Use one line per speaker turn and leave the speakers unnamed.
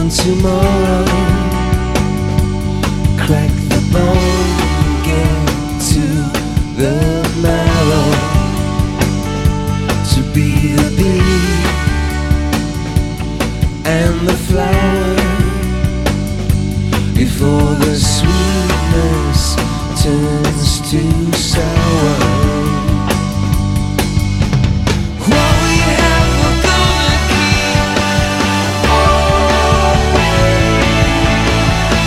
tomorrow. Crack the bone, get to the marrow. To be the bee and the flower before the sweetness turns to sour.